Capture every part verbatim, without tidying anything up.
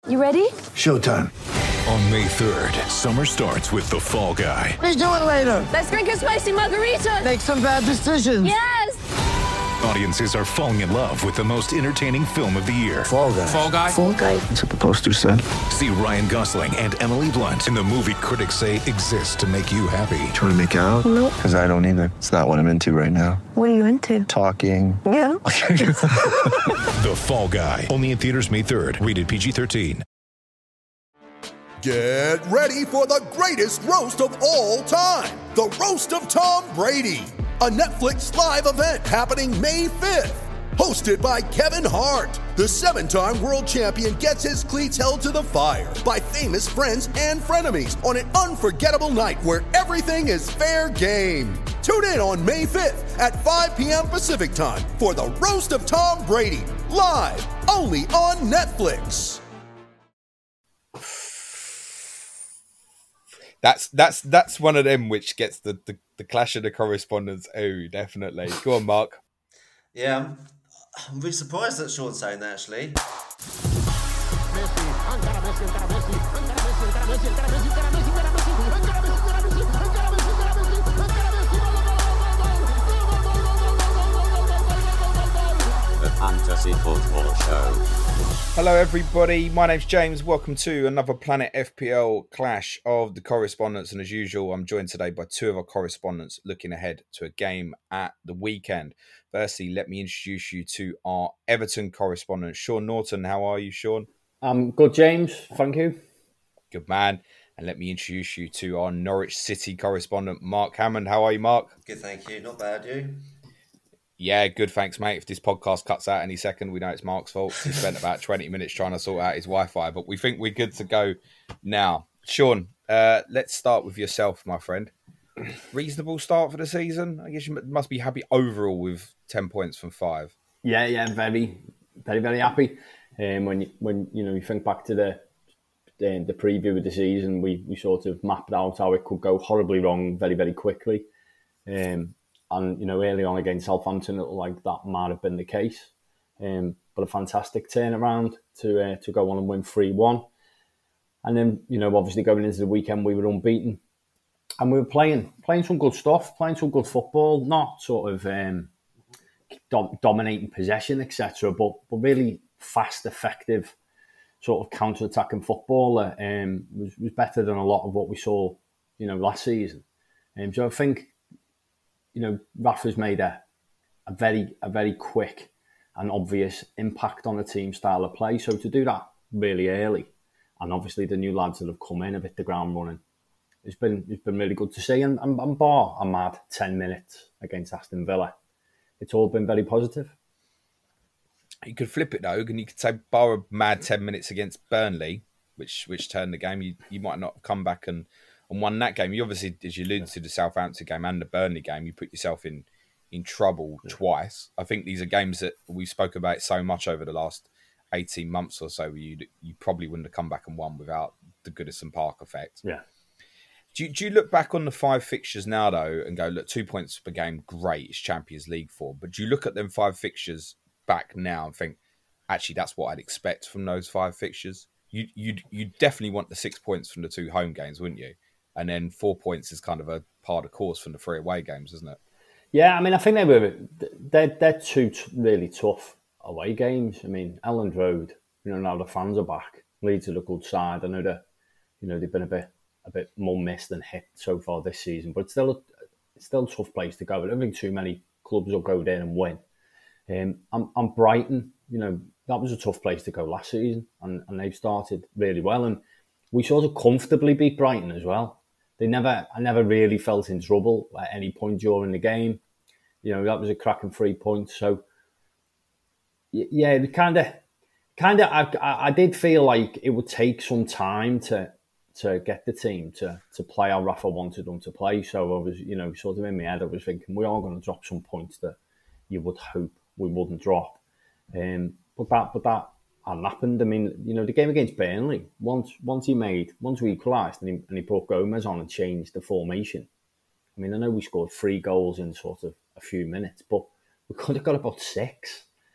You ready? Showtime. On May third, summer starts with The Fall Guy. Let's do it later. Let's drink a spicy margarita. Make some bad decisions. Yes! Audiences are falling in love with the most entertaining film of the year. Fall Guy. Fall Guy? Fall Guy. That's what the poster said. See Ryan Gosling and Emily Blunt in the movie critics say exists to make you happy. Trying to make it out? Nope. Because I don't either. It's not what I'm into right now. What are you into? Talking. Yeah. The Fall Guy. Only in theaters May third. Rated P G thirteen. Get ready for the greatest roast of all time. The Roast of Tom Brady. A Netflix live event happening May fifth. Hosted by Kevin Hart. The seven-time world champion gets his cleats held to the fire by famous friends and frenemies on an unforgettable night where everything is fair game. Tune in on May fifth at five p.m. Pacific time for the Roast of Tom Brady. Live only on Netflix. That's that's that's one of them which gets the, the, the clash of the correspondence. Oh, definitely. Go on, Mark. Yeah, I'm, I'm really surprised that Sean's saying that, actually. The Fantasy Football Show. Hello, everybody. My name's James. Welcome to another Planet F P L clash of the correspondents. And as usual, I'm joined today by two of our correspondents looking ahead to a game at the weekend. Firstly, let me introduce you to our Everton correspondent, Sean Norton. How are you, Sean? Um, good, James. Thank you. Good man. And let me introduce you to our Norwich City correspondent, Mark Hammond. How are you, Mark? Good, thank you. Not bad, you? Yeah, good. Thanks, mate. If this podcast cuts out any second, we know it's Mark's fault. He spent about twenty minutes trying to sort out his Wi-Fi, but we think we're good to go now. Sean, uh, let's start with yourself, my friend. Reasonable start for the season. I guess you must be happy overall with ten points from five. Yeah, yeah, very, very, very happy. Um, when you, when you know you think back to the the, the preview of the season, we we sort of mapped out how it could go horribly wrong very, very quickly. Um, and you know, early on against Southampton, it looked like that might have been the case. Um, but a fantastic turnaround to uh, to go on and win three one. And then, you know, obviously going into the weekend, we were unbeaten. And we were playing playing some good stuff, playing some good football, not sort of um, dom- dominating possession, et cetera, but, but really fast, effective, sort of counter-attacking football that um, was, was better than a lot of what we saw, you know, last season. Um, so I think, you know, Rafa's made a, a very a very quick and obvious impact on the team style of play. So to do that really early, and obviously the new lads that have come in have hit the ground running, it's been it's been really good to see. And, and, and bar a mad ten minutes against Aston Villa, it's all been very positive. You could flip it though, and you could say bar a mad ten minutes against Burnley, which which turned the game. You you might not have come back and, and won that game. You obviously, as you alluded to, the Southampton game and the Burnley game, you put yourself in in trouble yeah. twice. I think these are games that we spoke about so much over the last eighteen months or so. Where you you probably wouldn't have come back and won without the Goodison Park effect. Yeah. Do you, do you look back on the five fixtures now though and go, look, two points per game, great, it's Champions League form. But do you look at them five fixtures back now and think, actually, that's what I'd expect from those five fixtures? You you you definitely want the six points from the two home games, wouldn't you? And then four points is kind of a part of course from the three away games, isn't it? Yeah, I mean, I think they were they're they're two t- really tough away games. I mean, Elland Road, you know, now the fans are back. Leeds are a good side. I know that, you know, they've been a bit a bit more missed than hit so far this season, but it's still a, it's still a tough place to go. I don't think too many clubs will go there and win. Um, and, and Brighton, you know, that was a tough place to go last season, and, and they've started really well. And we sort of comfortably beat Brighton as well. They never, I never really felt in trouble at any point during the game. You know, that was a cracking three points. So, yeah, it kind of, kind of, I, I did feel like it would take some time to to get the team to to play how Rafa wanted them to play. So I was, you know, sort of in my head, I was thinking we are going to drop some points that you would hope we wouldn't drop. Um, but that, but that hadn't happened. I mean, you know, the game against Burnley, once once he made, once we equalised and he, and he brought Gomez on and changed the formation. I mean, I know we scored three goals in sort of a few minutes, but we could have got about six.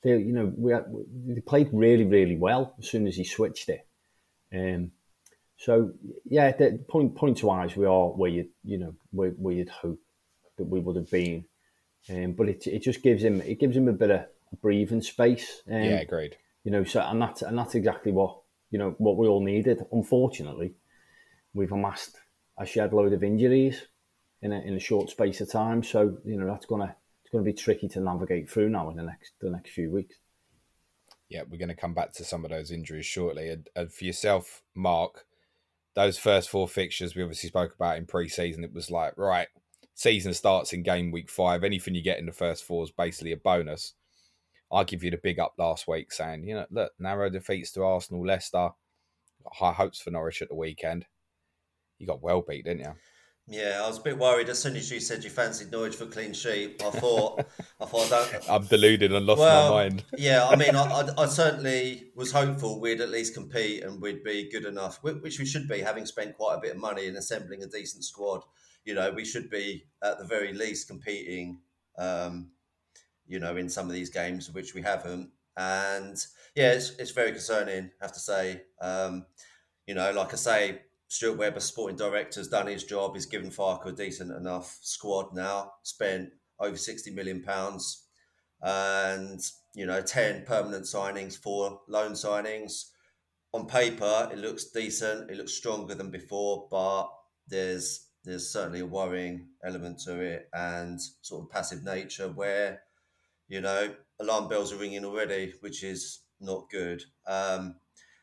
they, you know, we had, they played really, really well as soon as he switched it. Um, so yeah, the point points wise, we are where you you know where, where you'd hope that we would have been. Um, but it it just gives him it gives him a bit of breathing space. Um, yeah, agreed. You know, so and that's and that's exactly what you know what we all needed. Unfortunately, we've amassed a shed load of injuries in a in a short space of time. So you know that's gonna it's gonna be tricky to navigate through now in the next the next few weeks. Yeah, we're going to come back to some of those injuries shortly. And, and for yourself, Mark, those first four fixtures we obviously spoke about in pre-season, it was like, right, season starts in game week five. Anything you get in the first four is basically a bonus. I give you the big up last week saying, you know, look, narrow defeats to Arsenal, Leicester, high hopes for Norwich at the weekend. You got well beat, didn't you? Yeah, I was a bit worried as soon as you said you fancied Norwich for clean sheet. I thought, I thought, I don't. I'm deluded and lost well, my mind. Yeah, I mean, I, I, I certainly was hopeful we'd at least compete and we'd be good enough, which we should be, having spent quite a bit of money in assembling a decent squad. You know, we should be at the very least competing, um, you know, in some of these games, which we haven't. And yeah, it's, it's very concerning, I have to say. Um, you know, like I say, Stuart Webber, sporting director, has done his job. He's given Farke a decent enough squad now, spent over sixty million pounds and, you know, ten permanent signings, four loan signings. On paper, it looks decent. It looks stronger than before, but there's there's certainly a worrying element to it and sort of passive nature where, you know, alarm bells are ringing already, which is not good. Um,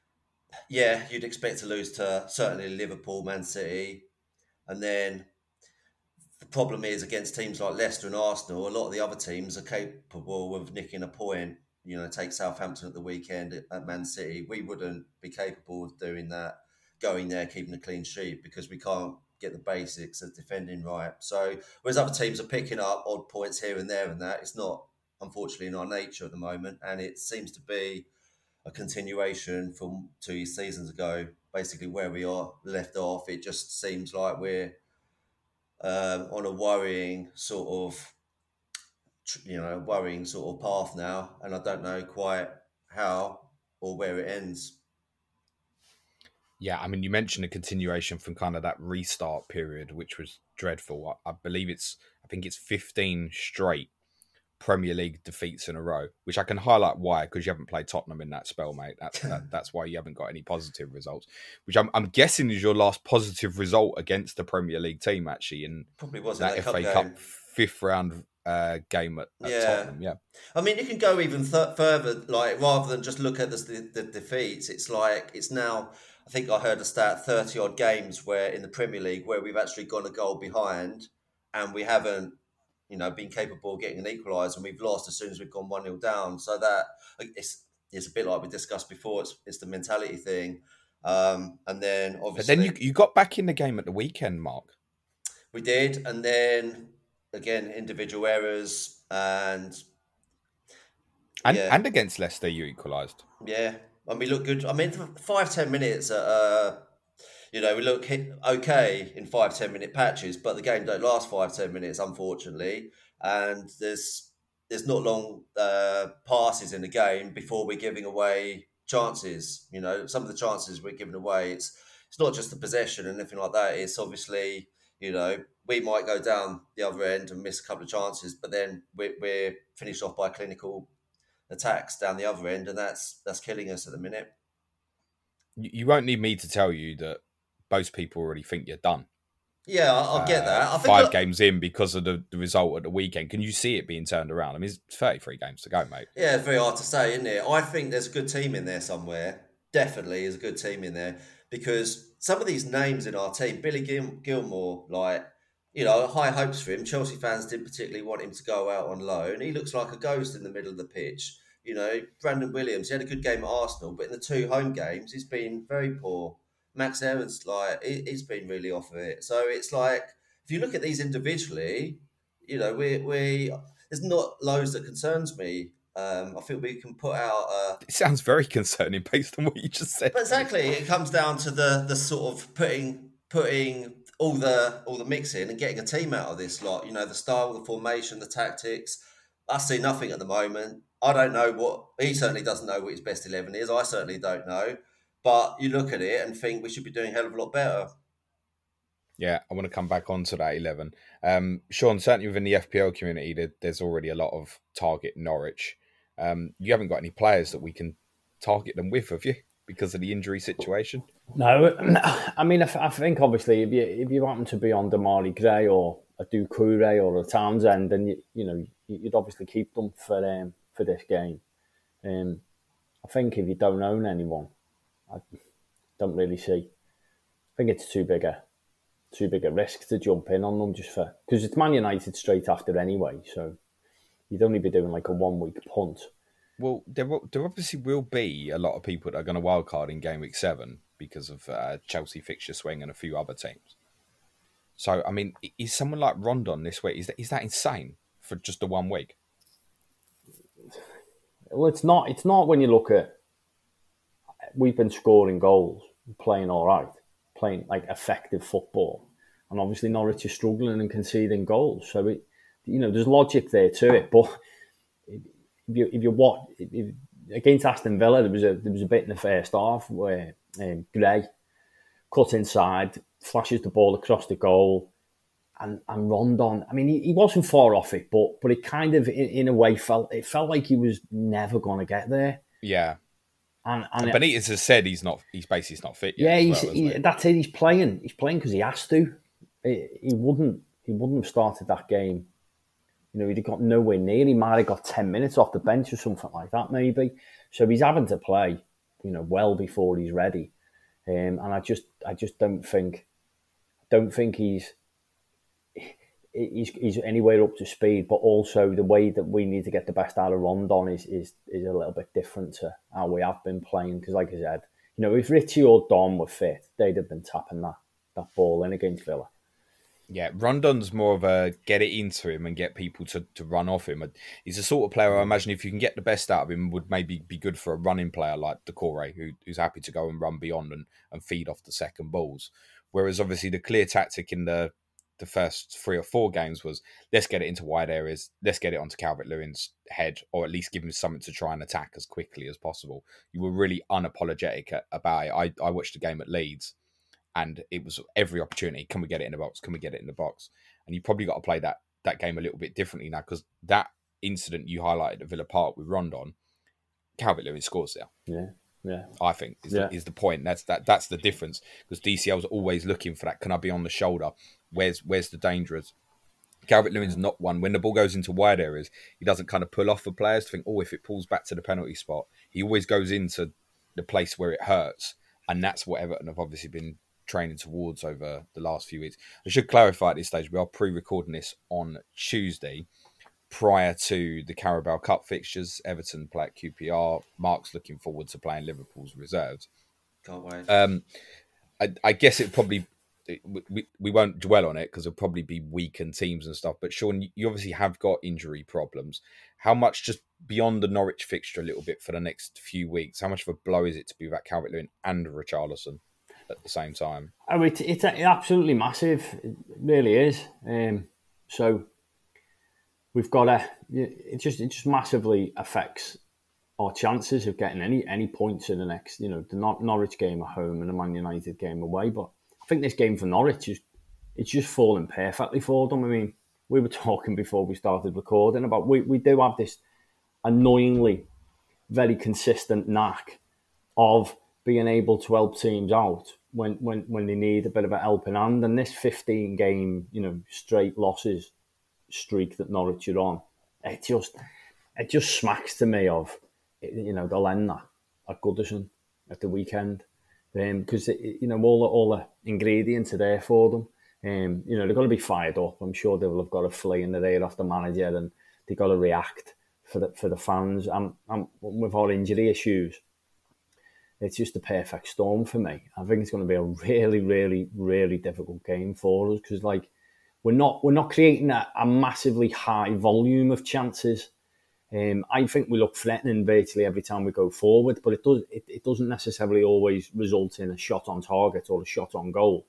yeah, you'd expect to lose to certainly Liverpool, Man City. And then the problem is against teams like Leicester and Arsenal, a lot of the other teams are capable of nicking a point. You know, take Southampton at the weekend at Man City. We wouldn't be capable of doing that, going there, keeping a clean sheet, because we can't get the basics of defending right. So whereas other teams are picking up odd points here and there and that, it's not, unfortunately, in our nature at the moment. And it seems to be a continuation from two seasons ago, basically where we are left off. It just seems like we're um, on a worrying sort of, you know, worrying sort of path now. And I don't know quite how or where it ends. Yeah, I mean, you mentioned a continuation from kind of that restart period, which was dreadful. I, I believe it's, I think it's fifteen straight Premier League defeats in a row, which I can highlight why, because you haven't played Tottenham in that spell, mate. That, that, that's why you haven't got any positive results, which I'm, I'm guessing is your last positive result against the Premier League team, actually, in Probably was that, that F A Cup, Cup fifth round uh, game at, at yeah. Tottenham. Yeah, I mean, you can go even th- further, like rather than just look at the, the, the defeats. It's like it's now. I think I heard a stat thirty odd games where in the Premier League where we've actually gone a goal behind and we haven't, you know, been capable of getting an equaliser, and we've lost as soon as we've gone one nil down. So that it's it's a bit like we discussed before. It's it's the mentality thing, um, and then obviously. But then you you got back in the game at the weekend, Mark. We did, and then again individual errors and and yeah. and against Leicester you equalised. Yeah, and we look good. I mean, for five ten minutes. Uh, You know, we look hit okay in five, ten minute patches, but the game don't last five, ten minutes, unfortunately. And there's there's not long uh, passes in the game before we're giving away chances. You know, some of the chances we're giving away, it's it's not just the possession and anything like that. It's obviously, you know, we might go down the other end and miss a couple of chances, but then we're, we're finished off by clinical attacks down the other end, and that's that's killing us at the minute. You won't need me to tell you that most people already think you're done. Yeah, I'll uh, get that. I think five look, games in because of the, the result at the weekend. Can you see it being turned around? I mean, it's thirty-three games to go, mate. Yeah, it's very hard to say, isn't it? I think there's a good team in there somewhere. Definitely is a good team in there because some of these names in our team, Billy Gil- Gilmore, like, you know, high hopes for him. Chelsea fans didn't particularly want him to go out on loan. He looks like a ghost in the middle of the pitch. You know, Brandon Williams, he had a good game at Arsenal, but in the two home games, he's been very poor. Max Aaron's like, he's been really off of it. So it's like, if you look at these individually, you know, we we there's not loads that concerns me. Um, I think we can put out. Uh, it sounds very concerning based on what you just said. But exactly, it comes down to the the sort of putting putting all the all the mix in and getting a team out of this lot. You know, the style, the formation, the tactics. I see nothing at the moment. I don't know what he certainly doesn't know what his best eleven is. I certainly don't know. But you look at it and think we should be doing a hell of a lot better. Yeah, I want to come back onto that eleven. Um, Sean, certainly within the F P L community, there, there's already a lot of target Norwich. Um, you haven't got any players that we can target them with, have you? Because of the injury situation? No, I mean, I, I think obviously if you if you happen to be on Damari Gray or a Doucouré or a Townsend, then you you know you'd obviously keep them for um, for this game. Um, I think if you don't own anyone, I don't really see. I think it's too big a too big a risk to jump in on them just for because it's Man United straight after anyway. So you'd only be doing like a one week punt. Well, there there obviously will be a lot of people that are going to wildcard in game week seven because of uh, Chelsea fixture swing and a few other teams. So, I mean, is someone like Rondon this week, is that, is that insane for just the one week? Well, it's not. It's not when you look at, we've been scoring goals, playing all right, playing like effective football. And obviously Norwich is struggling and conceding goals. So, it, you know, there's logic there to it. But if you, if you what, if, against Aston Villa, there was a there was a bit in the first half where um, Gray cut inside, flashes the ball across the goal, and, and Rondon. I mean, he, he wasn't far off it, but but it kind of, in, in a way, felt it felt like he was never going to get there. Yeah. And, and, and Benitez has said he's not. He's basically not fit yet. Yeah, he's, well, he, he? that's it. He's playing. He's playing because he has to. He, he wouldn't. He wouldn't have started that game. You know, he'd have got nowhere near. He might have got ten minutes off the bench or something like that, maybe. So he's having to play, you know, well before he's ready. Um, and I just, I just don't think, don't think he's, he's, he's anywhere up to speed. But also the way that we need to get the best out of Rondon is is is a little bit different to how we have been playing. Because, like I said, you know, if Richie or Dom were fit, they'd have been tapping that that ball in against Villa. Yeah, Rondon's more of a get it into him and get people to, to run off him. He's the sort of player I imagine if you can get the best out of him would maybe be good for a running player like Doucouré, who, who's happy to go and run beyond and, and feed off the second balls. Whereas obviously the clear tactic in the the first three or four games was let's get it into wide areas, let's get it onto Calvert-Lewin's head, or at least give him something to try and attack as quickly as possible. You were really unapologetic about it. I, I watched a game at Leeds, and it was every opportunity. Can we get it in the box? Can we get it in the box? And you probably got to play that that game a little bit differently now because that incident you highlighted at Villa Park with Rondon, Calvert-Lewin scores there. Yeah, yeah. I think is, yeah. the, is the point. That's that. That's the difference because D C L's always looking for that. Can I be on the shoulder? Where's where's the dangerous? Calvert-Lewin's not one. When the ball goes into wide areas, he doesn't kind of pull off for players to think, oh, if it pulls back to the penalty spot, he always goes into the place where it hurts, and that's what Everton have obviously been training towards over the last few weeks. I should clarify at this stage, we are pre-recording this on Tuesday prior to the Carabao Cup fixtures. Everton play at Q P R. Mark's looking forward to playing Liverpool's reserves. Can't wait. Um, I, I guess it probably, it, we, we won't dwell on it because it'll probably be weakened teams and stuff. But Sean, you obviously have got injury problems. How much, just beyond the Norwich fixture a little bit for the next few weeks, how much of a blow is it to be without Calvert-Lewin and Richarlison at the same time? Oh, it, it's absolutely massive. It really is. Um, so we've got a. It just it just massively affects our chances of getting any any points in the next. You know, the Nor- Norwich game at home and the Man United game away. But I think this game for Norwich is it's just falling perfectly for them. I mean, we were talking before we started recording about we we do have this annoyingly very consistent knack of being able to help teams out when, when, when they need a bit of a helping hand. And this fifteen game, you know, straight losses streak that Norwich are on, it just it just smacks to me of, you know, they'll end that at Goodison at the weekend. Because, um, you know, all the, all the ingredients are there for them. Um, you know, they're going to be fired up. I'm sure they will have got a flea in the ear off the manager and they've got to react for the, for the fans. And, and with our injury issues, it's just a perfect storm for me. I think it's going to be a really, really, really difficult game for us because, like, we're not we're not creating a, a massively high volume of chances. Um, I think we look threatening virtually every time we go forward, but it does it, it doesn't necessarily always result in a shot on target or a shot on goal.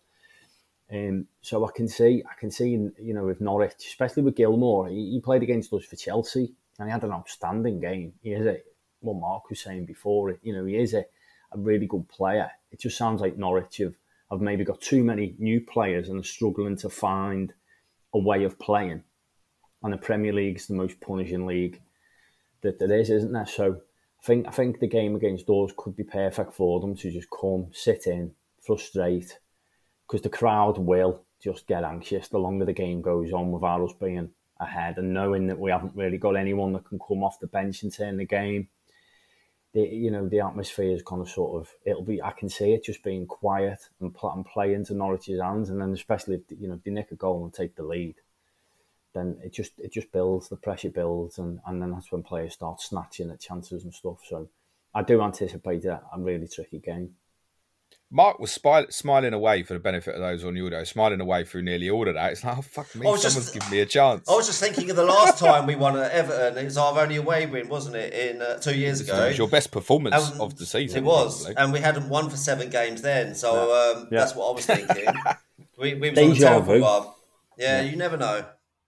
Um, so I can see I can see you know with Norwich, especially with Gilmour, he, he played against us for Chelsea and he had an outstanding game. He is a, what Mark was saying before, you know, he is a, a really good player. It just sounds like Norwich have, have maybe got too many new players and are struggling to find a way of playing. And the Premier League's the most punishing league that there is, isn't there? So I think I think the game against us could be perfect for them to just come, sit in, frustrate, because the crowd will just get anxious the longer the game goes on without us being ahead and knowing that we haven't really got anyone that can come off the bench and turn the game. The, you know, the atmosphere is kind of sort of, it'll be, I can see it just being quiet and, pl- and play into Norwich's hands, and then especially if, you know, if they nick a goal and take the lead, then it just it just builds, the pressure builds, and, and then that's when players start snatching at chances and stuff. So I do anticipate a, a really tricky game. Mark was spy- smiling away for the benefit of those on audio, smiling away through nearly all of that. It's like, oh, fuck me, someone's just, giving me a chance. I was just thinking of the last time we won at Everton. It was our only away win, wasn't it, in uh, two years ago? It was your best performance and of the season. It was, probably. And we hadn't won for seven games then. So um, yeah. that's what I was thinking. we, we was on a terrible one. Yeah, yeah, you never know.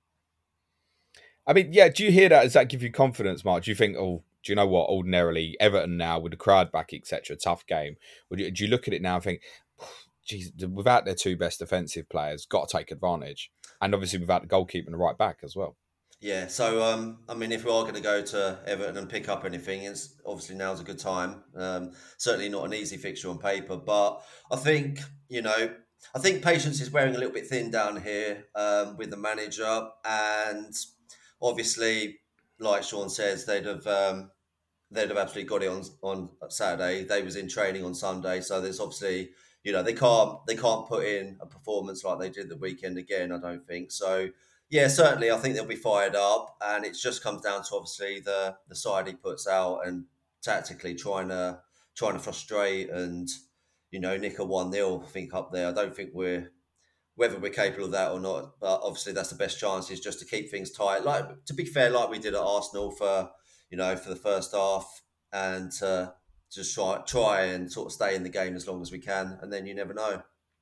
I mean, yeah, do you hear that? Does that give you confidence, Mark? Do you think, oh, do you know what, ordinarily, Everton now, with the crowd back, et cetera, tough game, would you, do you look at it now and think, geez, without their two best defensive players, got to take advantage? And obviously without the goalkeeper and the right back as well. Yeah, so, um, I mean, if we are going to go to Everton and pick up anything, it's obviously now's a good time. Um, certainly not an easy fixture on paper, but I think, you know, I think patience is wearing a little bit thin down here um, with the manager, and obviously, like Sean says, they'd have um, they'd have absolutely got it on on Saturday. They was in training on Sunday, so there's obviously, you know, they can't they can't put in a performance like they did the weekend again. I don't think so. Yeah, certainly, I think they'll be fired up, and it just comes down to obviously the the side he puts out and tactically trying to trying to frustrate and, you know, nick a one nil. I think up there. I don't think we're whether we're capable of that or not, but obviously that's the best chance, is just to keep things tight. Like, to be fair, like we did at Arsenal for, you know, for the first half, and uh, just try try and sort of stay in the game as long as we can, and then you never know.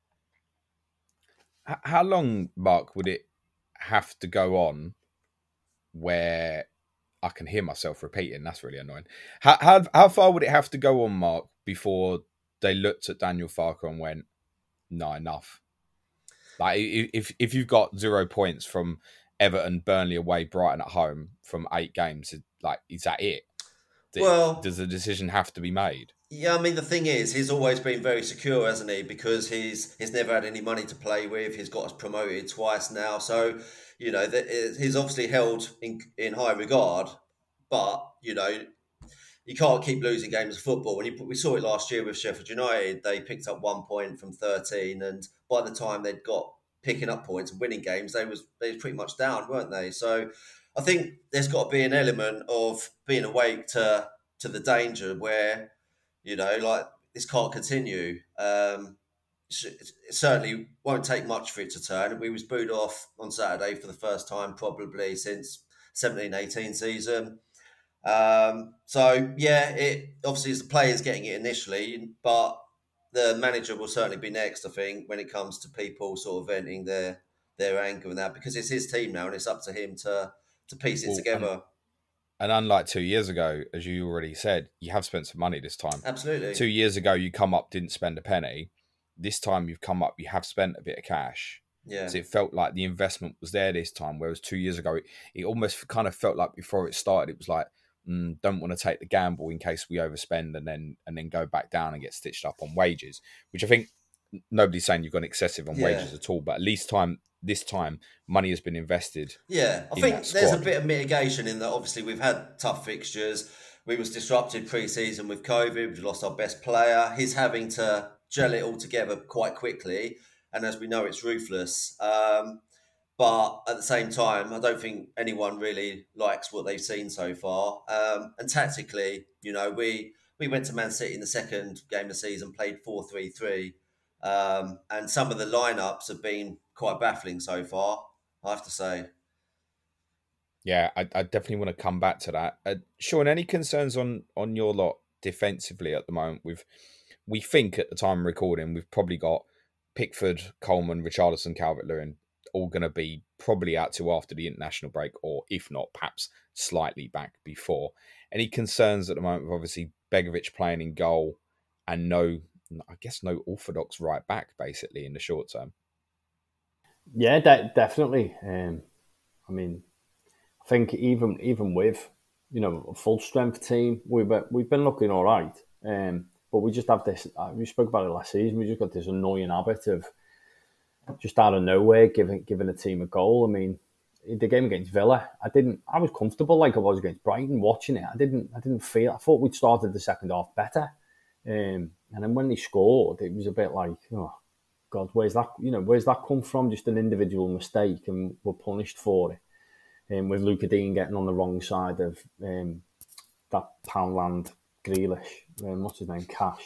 How long, Mark, would it have to go on where I can hear myself repeating? That's really annoying. How how, how far would it have to go on, Mark, before they looked at Daniel Farke and went, no, enough? Like, if if you've got zero points from Everton, Burnley away, Brighton at home from eight games, like, is that it? Well, does the decision have to be made? Yeah, I mean, the thing is, he's always been very secure, hasn't he? Because he's he's never had any money to play with. He's got us promoted twice now, so, you know, he's obviously held in in high regard. But, you know, you can't keep losing games of football. When you, we saw it last year with Sheffield United, they picked up one point from thirteen, and by the time they'd got picking up points and winning games, they was they was pretty much down, weren't they? So I think there's got to be an element of being awake to to the danger where, you know, like, this can't continue. Um, it certainly won't take much for it to turn. We was booed off on Saturday for the first time probably since seventeen eighteen season. Um, so yeah, it obviously is the players getting it initially, but the manager will certainly be next, I think, when it comes to people sort of venting their their anger and that, because it's his team now and it's up to him to to piece it well, together. And, and unlike two years ago, as you already said, you have spent some money this time. Absolutely. Two years ago, you come up, didn't spend a penny. This time you've come up, you have spent a bit of cash. Yeah. So it felt like the investment was there this time, whereas two years ago, it, it almost kind of felt like before it started, it was like, Mm, don't want to take the gamble in case we overspend and then and then go back down and get stitched up on wages, which I think nobody's saying you've gone excessive on yeah. wages at all, but at least time this time money has been invested. Yeah, I think there's a bit of mitigation in that. Obviously, we've had tough fixtures. We was disrupted pre-season with COVID. We lost our best player. He's having to gel it all together quite quickly, and as we know, it's ruthless. Um, But at the same time, I don't think anyone really likes what they've seen so far. Um, and tactically, you know, we we went to Man City in the second game of the season, played four three three. Um, and some of the lineups have been quite baffling so far, I have to say. Yeah, I, I definitely want to come back to that. Uh, Sean, any concerns on, on your lot defensively at the moment? We've, we think at the time of recording, we've probably got Pickford, Coleman, Richarlison, Calvert-Lewin all going to be probably out till after the international break, or if not, perhaps slightly back before. Any concerns at the moment with obviously Begovic playing in goal and no, I guess, no orthodox right back basically in the short term? Yeah, de- definitely. Um, I mean, I think even even with, you know, a full strength team, we've been, we've been looking all right. Um, but we just have this. Uh, we spoke about it last season. We just got this annoying habit of just out of nowhere giving giving a team a goal. I mean, in the game against Villa, I didn't. I was comfortable like I was against Brighton watching it. I didn't. I didn't feel. I thought we'd started the second half better. Um, and then when they scored, it was a bit like, oh God, where's that? You know, where's that come from? Just an individual mistake, and we're punished for it. Um, with Luca Dean getting on the wrong side of um, that Poundland Grealish. Um, what's his name? Cash.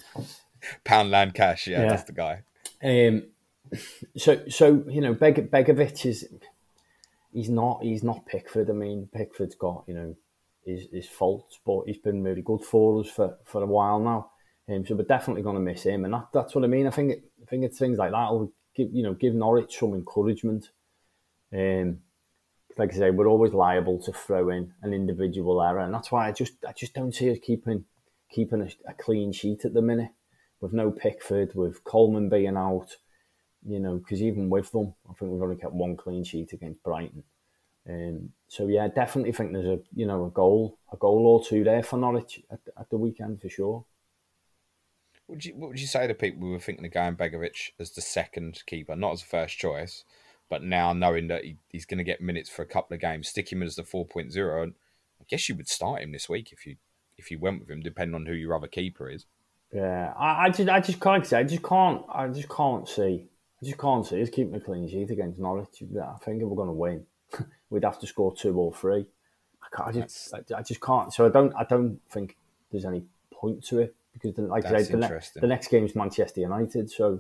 Poundland Cash. Yeah, yeah, that's the guy. Um, so, so you know, Beg- Begovic is. He's not. He's not Pickford. I mean, Pickford's got, you know, his, his faults, but he's been really good for us for, for a while now. Um, so we're definitely going to miss him, and that, that's what I mean. I think it, I think it's things like that will give, you know, give Norwich some encouragement. Um, like I say, we're always liable to throw in an individual error, and that's why I just I just don't see us keeping keeping a, a clean sheet at the minute with no Pickford, with Coleman being out. You know, because even with them, I think we've only kept one clean sheet against Brighton. Um, so yeah, I definitely think there's a you know a goal, a goal or two there for Norwich at, at the weekend for sure. Would you what would you say to people who were thinking of going Begovic as the second keeper, not as a first choice, but now knowing that he, he's going to get minutes for a couple of games, stick him as the four point oh, and I guess you would start him this week if you if you went with him, depending on who your other keeper is. Yeah, I, I just I just can't say I just can't I just can't see. I just can't see us keeping a clean sheet against Norwich. I think if we're going to win, we'd have to score two or three. I, can't, I just, I, I just can't. So I don't, I don't think there's any point to it because, the, like I said, the, ne- the next game is Manchester United. So,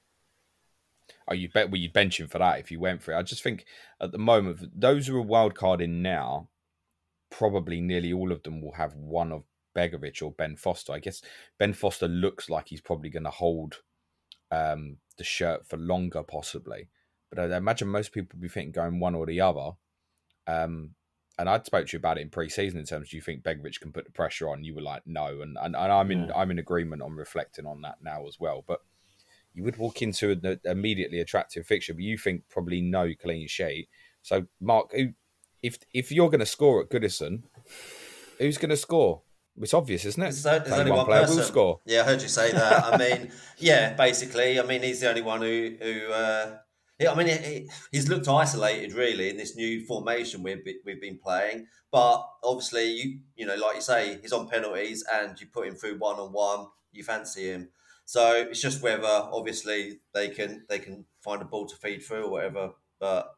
oh, you bet. Well, you'd bench him for that if you went for it. I just think at the moment, those who are wild card in now, probably nearly all of them will have one of Begovic or Ben Foster. I guess Ben Foster looks like he's probably going to hold Um, the shirt for longer, possibly, but I imagine most people would be thinking going one or the other. Um, and I spoke to you about it in pre-season in terms. Do you think Begovic can put the pressure on? You were like, no, and and, and I'm in yeah. I'm in agreement on reflecting on that now as well. But you would walk into an immediately attractive fixture, but you think probably no clean sheet. So, Mark, who, if if you're going to score at Goodison, who's going to score? It's obvious, isn't it? There's, there's only one, one player person. will score. Yeah, I heard you say that. I mean, yeah, basically, I mean, he's the only one who, who uh, yeah, I mean, he, he's looked isolated really in this new formation we've we've been playing. But obviously, you you know, like you say, he's on penalties, and you put him through one on one, you fancy him. So it's just whether obviously they can they can find a ball to feed through or whatever. But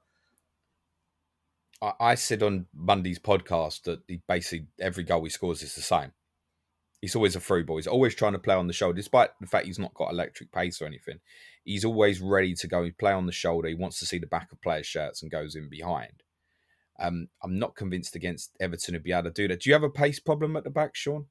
I said on Monday's podcast that he basically every goal he scores is the same. He's always a through ball. He's always trying to play on the shoulder, despite the fact he's not got electric pace or anything. He's always ready to go. He play on the shoulder. He wants to see the back of players' shirts and goes in behind. Um, I'm not convinced against Everton to be able to do that. Do you have a pace problem at the back, Sean?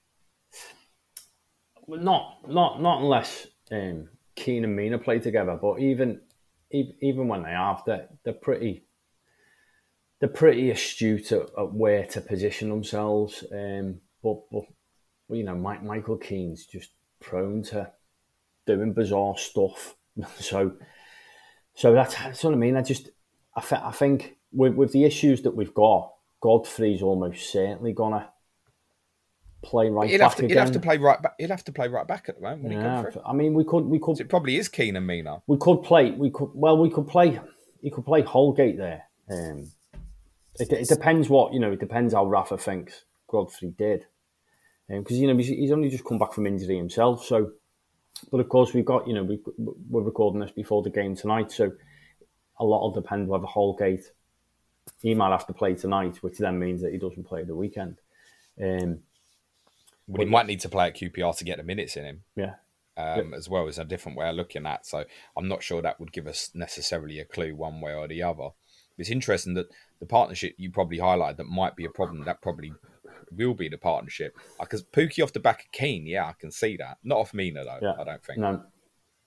Well, not not not unless um, Keane and Mina play together. But even even when they have, they're, they're pretty. They're pretty astute at, at where to position themselves, um, but, but you know, Mike, Michael Keane's just prone to doing bizarre stuff. so, so that's, that's what I mean. I just, I, th- I think with, with the issues that we've got, Godfrey's almost certainly gonna play right he'll back have to, again. He'll have to play right back. He'll have to play right back at the moment. When yeah, he go I mean, we could, we could. So it probably is Keane and Mina. We could play. We could. Well, we could play. He could play Holgate there. Um, It, it depends what, you know, it depends how Rafa thinks Godfrey did. Because, um, you know, he's, he's only just come back from injury himself. So, but of course, we've got, you know, we, we're recording this before the game tonight. So a lot will depend whether Holgate, he might have to play tonight, which then means that he doesn't play the weekend. Um, well, he might need to play at Q P R to get the minutes in him. Yeah. Um, yeah. As well as a different way of looking at. So I'm not sure that would give us necessarily a clue one way or the other. It's interesting that the partnership you probably highlighted that might be a problem, that probably will be the partnership. Because Pookie off the back of Keane, yeah, I can see that. Not off Mina, though, yeah. I don't think. No,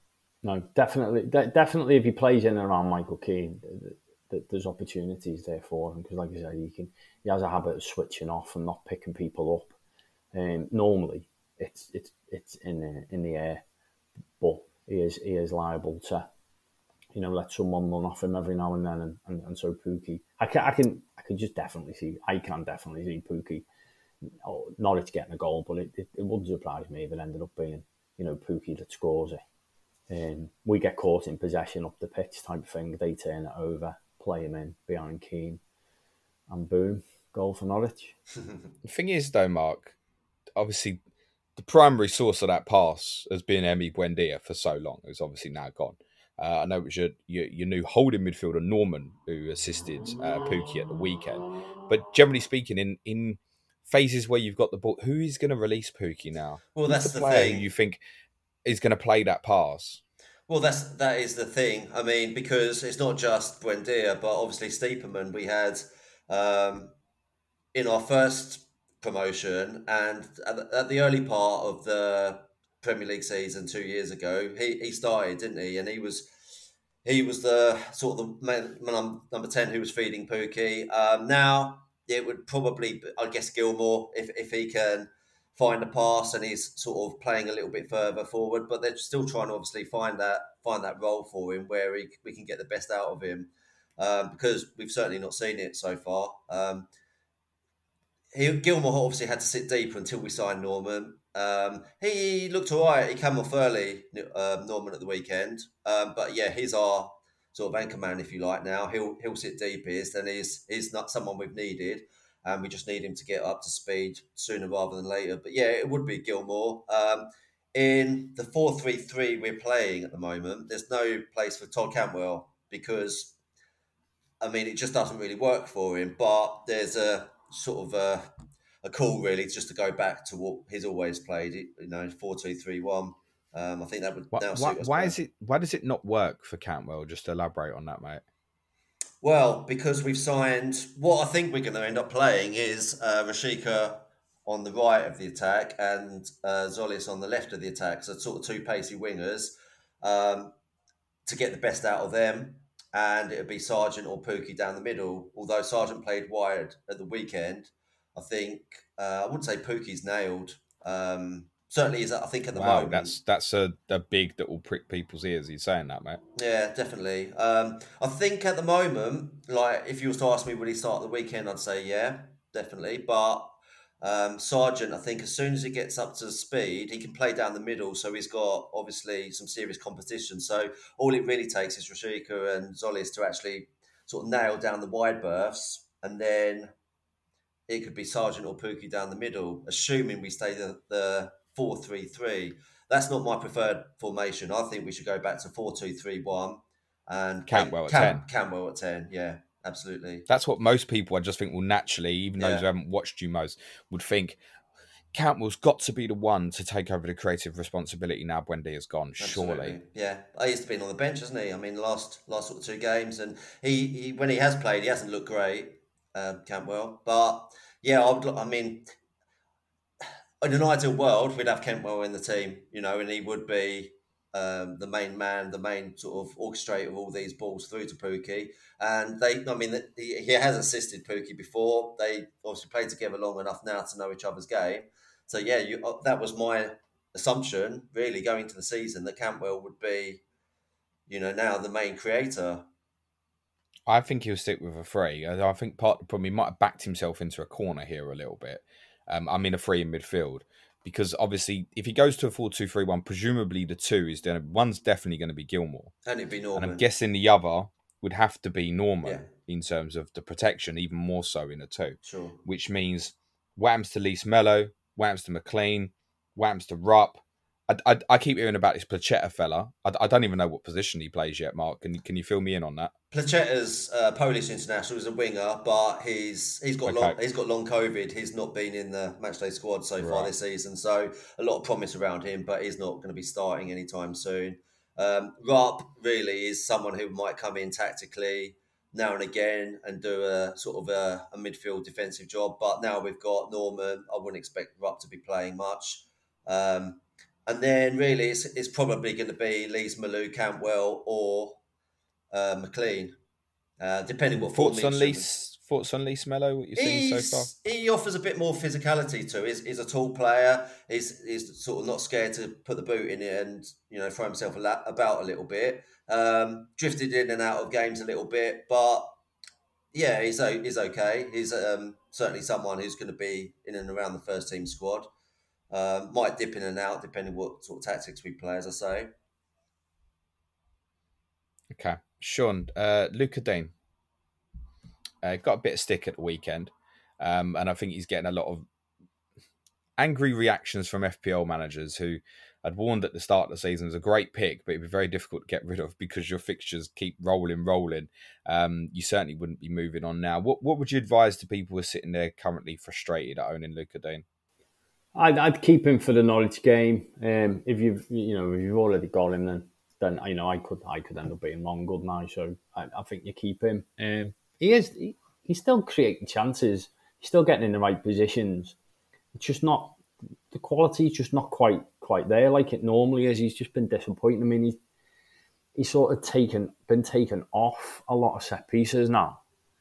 No, definitely, de- definitely. If he plays in and around Michael Keane, th- th- there's opportunities there for him because, like I say, he can. He has a habit of switching off and not picking people up. Um, normally, it's it's it's in the in the air, but he is he is liable to, you know, let someone run off him every now and then, and, and, and so Pukki. I can I can I can just definitely see. I can definitely see Pukki. Oh, Norwich getting a goal, but it, it, it wouldn't surprise me if it ended up being, you know, Pukki that scores it. Um, we get caught in possession up the pitch type thing. They turn it over, play him in behind Keane, and boom, goal for Norwich. The thing is, though, Mark, obviously the primary source of that pass has been Emi Buendia for so long. It's obviously now gone. Uh, I know it was your, your, your new holding midfielder, Norman, who assisted uh, Pukki at the weekend. But generally speaking, in, in phases where you've got the ball, who is going to release Pukki now? Well, Who's that's the the player thing. who you think is going to play that pass? Well, that's that is the thing. I mean, because it's not just Buendia, but obviously Stiepermann. We had um, in our first promotion, and at the, at the early part of the Premier League season two years ago, he, he started, didn't he? And he was he was the sort of the man, man, number ten who was feeding Pukki. Um, now it would probably, be, I guess, Gilmour if if he can find a pass and he's sort of playing a little bit further forward, but they're still trying to obviously find that find that role for him where he, we can get the best out of him, um, because we've certainly not seen it so far. Um, he, Gilmour obviously had to sit deeper until we signed Norman. Um, he looked all right. He came off early, um, Norman, at the weekend. Um, but yeah, he's our sort of anchor man, if you like. Now he'll he'll sit deepest, and he's he's not someone we've needed. And we just need him to get up to speed sooner rather than later. But yeah, it would be Gilmour. Um, in the four three three we're playing at the moment, there's no place for Todd Cantwell because, I mean, it just doesn't really work for him. But there's a sort of a, a call, really, just to go back to what he's always played, you know, four two three one. Um, I think that would Why, now why, suit us why better. is it? Why does it not work for Cantwell? Just to elaborate on that, mate. Well, because we've signed, what I think we're going to end up playing is uh, Rashica on the right of the attack and uh, Zolis on the left of the attack. So sort of two pacey wingers um, to get the best out of them. And it would be Sargent or Pukki down the middle. Although Sargent played wide at the weekend, I think, uh, I wouldn't say Pukki's nailed. Um, certainly is, I think, at the wow, moment. that's that's a, a big that will prick people's ears. He's saying that, mate. Yeah, definitely. Um, I think at the moment, like, if you was to ask me, would he start the weekend? I'd say yeah, definitely. But um, Sargent, I think, as soon as he gets up to speed, he can play down the middle. So he's got obviously some serious competition. So all it really takes is Rashica and Zolis to actually sort of nail down the wide berths, and then it could be Sargent or Pukki down the middle, assuming we stay the the four three three. That's not my preferred formation. I think we should go back to four two three one and Cantwell at Cam, ten. Cantwell at ten, yeah, absolutely. That's what most people, I just think, will naturally, even Yeah. those who haven't watched you most, would think Cantwell's got to be the one to take over the creative responsibility now Buendia's gone, surely. Absolutely. Yeah, he's been on the bench, hasn't he? I mean, last last sort of two games, and he, he when he has played, he hasn't looked great, um, Cantwell. But yeah, I would. I mean, in an ideal world, we'd have Cantwell in the team, you know, and he would be um, the main man, the main sort of orchestrator of all these balls through to Pukki. And they, I mean, he, he has assisted Pukki before. They obviously played together long enough now to know each other's game. So yeah, you, uh, that was my assumption, really, going into the season, that Cantwell would be, you know, now the main creator. I think he'll stick with a three. I think part of the problem, he might have backed himself into a corner here a little bit. Um, I mean, a three in midfield. Because obviously, if he goes to a four two three one, presumably the two is then one's definitely going to be Gilmour. And it'd be Norman. And I'm guessing the other would have to be Norman Yeah. in terms of the protection, even more so in a two. Sure. Which means what happens to Lise Mello, what happens to McLean, what happens to Rupp. I, I, I keep hearing about this Placheta fella. I, I don't even know what position he plays yet, Mark. Can, can you fill me in on that? Placheta's uh, Polish international, is a winger, but he's he's got Okay. long he's got long COVID. He's not been in the matchday squad so far Right. this season, so a lot of promise around him, but he's not going to be starting anytime soon. Um, Rupp really is someone who might come in tactically now and again and do a sort of a, a midfield defensive job. But now we've got Norman. I wouldn't expect Rupp to be playing much. Um, and then really it's, it's probably going to be Lees, Malou, Cantwell or uh, McLean, uh, depending what thoughts form on Lees. Thoughts on Lees Mello, what you've seen he's, so far? He offers a bit more physicality to. He's, he's a tall player. He's, he's sort of not scared to put the boot in it and, you know, throw himself a la- about a little bit. Um, drifted in and out of games a little bit, but yeah, he's he's okay. He's um, certainly someone who's going to be in and around the first team squad. Um, might dip in and out depending what sort of tactics we play, as I say. Okay, Sean, uh, Luca Dean. Uh, got a bit of stick at the weekend, um, and I think he's getting a lot of angry reactions from F P L managers who had warned at the start of the season it was a great pick, but it'd be very difficult to get rid of because your fixtures keep rolling, rolling. Um, you certainly wouldn't be moving on now. What what would you advise to people who are sitting there currently frustrated at owning Luca Dean? I'd, I'd keep him for the Norwich game. Um, if you've you know if you've already got him, then then you know I could I could end up being wrong good now. So I, I think you keep him. Um, He is. He, he's still creating chances. He's still getting in the right positions. It's just not the quality. Is just not quite quite there like it normally is. He's just been disappointing. I mean, he's he's sort of taken been taken off a lot of set pieces now.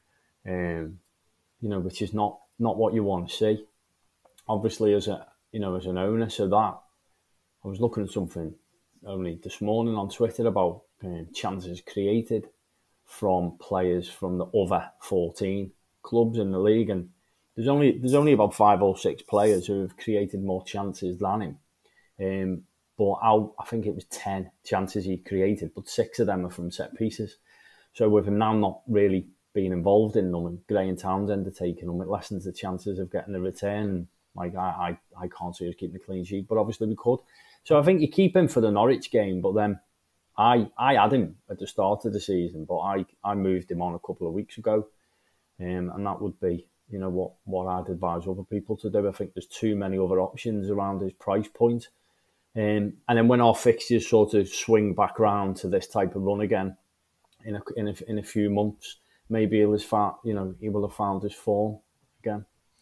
Um, you know, which is not not what you want to see. Obviously, as a you know as an owner, so that I was looking at something only this morning on Twitter about um, chances created from players from the other fourteen clubs in the league, and there's only there's only about five or six players who have created more chances than him. Um, but I, I think it was ten chances he created, but six of them are from set pieces. So with him now not really being involved in them, and Gray and Townsend are taking them, it lessens the chances of getting a return. Like I, I, I can't see us keeping a clean sheet, but obviously we could. So I think you keep him for the Norwich game, but then I I had him at the start of the season, but I, I moved him on a couple of weeks ago, um, and that would be you know what, what I'd advise other people to do. I think there's too many other options around his price point, um, and then when our fixtures sort of swing back round to this type of run again, in a in a, in a few months, maybe he'll have found, you know he will have found his form again.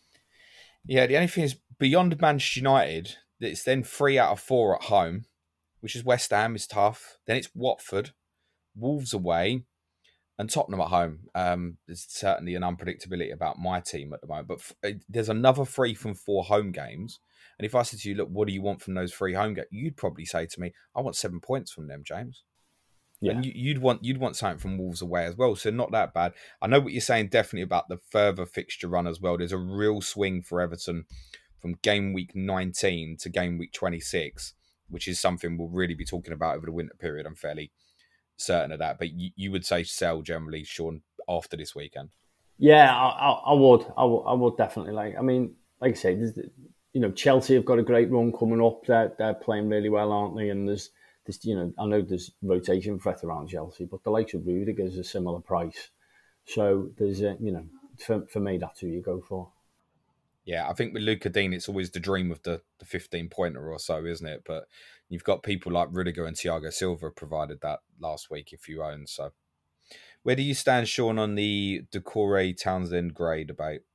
Yeah, the only thing is beyond Manchester United, it's then three out of four at home, which is West Ham is tough. Then it's Watford, Wolves away, and Tottenham at home. Um, there's certainly an unpredictability about my team at the moment. But f- there's another three from four home games. And if I said to you, look, what do you want from those three home games? You'd probably say to me, I want seven points from them, James. Yeah. And you, you'd want you'd want something from Wolves away as well. So not that bad. I know what you're saying definitely about the further fixture run as well. There's a real swing for Everton from game week nineteen to game week twenty-six, which is something we'll really be talking about over the winter period. I'm fairly certain of that. But you, you would say sell generally, Sean, after this weekend? Yeah, I, I, I would. I would. I would definitely. Like, I mean, like I say, you know, Chelsea have got a great run coming up. They're, they're playing really well, aren't they? And there's, there's, you know, I know there's rotation threat around Chelsea, but the likes of Rudiger is a similar price. So there's, a, you know, for, for me, that's who you go for. Yeah, I think with Luca Dean, it's always the dream of the, the fifteen-pointer or so, isn't it? But you've got people like Rudiger and Thiago Silva provided that last week if you own. So where do you stand, Sean, on the Doucouré Townsend Gray debate?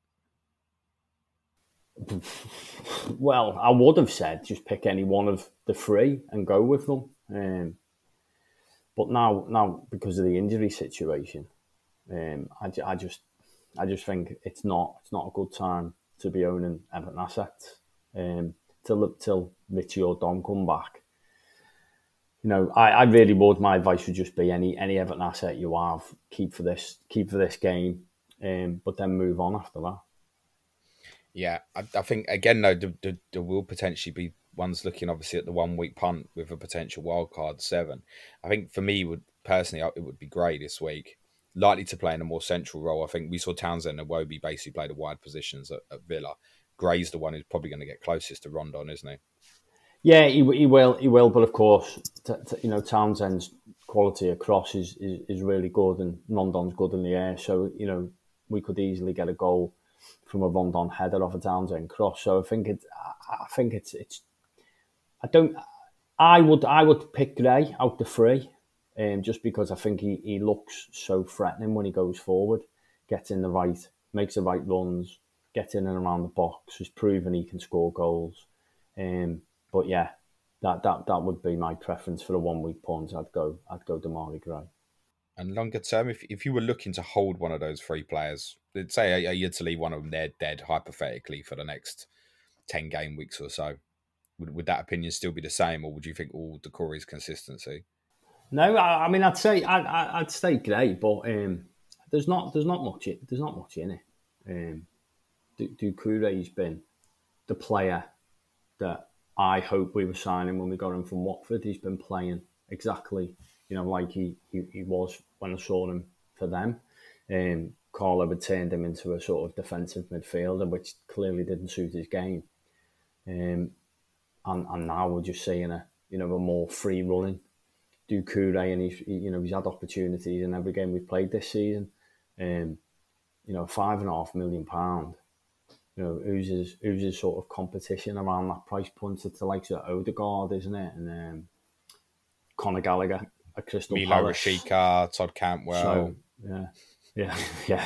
Well, I would have said just pick any one of the three and go with them. Um, but now, now because of the injury situation, um, I, I just, I just think it's not, it's not a good time to be owning Everton assets um, till till Richie or Dom come back. You know, I, I really would. My advice would just be any any Everton asset you have, keep for this keep for this game, um, but then move on after that. Yeah, I, I think again though there, there, there will potentially be ones looking obviously at the one week punt with a potential wild card seven. I think for me, would personally it would be Gray this week. Likely to play in a more central role. I think we saw Townsend and Iwobi basically play the wide positions at, at Villa. Gray's the one who's probably going to get closest to Rondon, isn't he? Yeah, he, he will. He will. But of course, t- t- you know, Townsend's quality across is, is, is really good, and Rondon's good in the air. So you know, we could easily get a goal from a Rondon header off a Townsend cross. So I think it. I think it's. It's. I don't. I would. I would pick Gray out the three. Um, just because I think he, he looks so threatening when he goes forward, gets in the right, makes the right runs, gets in and around the box, has proven he can score goals. Um, but yeah, that that that would be my preference for a one week punt. I'd go I'd go Demarai Gray. And longer term, if if you were looking to hold one of those three players, let's say you had to leave one of them there dead, hypothetically, for the next ten game weeks or so, would, would that opinion still be the same, or would you think all oh, Doucouré's consistency? No, I, I mean I'd say I'd, I'd stay Gray, but um, there's not there's not much there's not much in it. Um, Doucouré's been the player that I hope we were signing when we got him from Watford. He's been playing exactly, you know, like he, he, he was when I saw him for them. Um, Carlo had turned him into a sort of defensive midfielder, which clearly didn't suit his game. Um, and, and now we're just seeing a, you know, a more free running Doucouré, and he's, you know, he's had opportunities in every game we've played this season. Um, you know, five and a half million pound. You know, who's his, who's his sort of competition around that price point? It's the likes of Odegaard, isn't it? And um, Conor Gallagher at Crystal Milo Palace. Rashica, Todd Cantwell. So, yeah, yeah, yeah.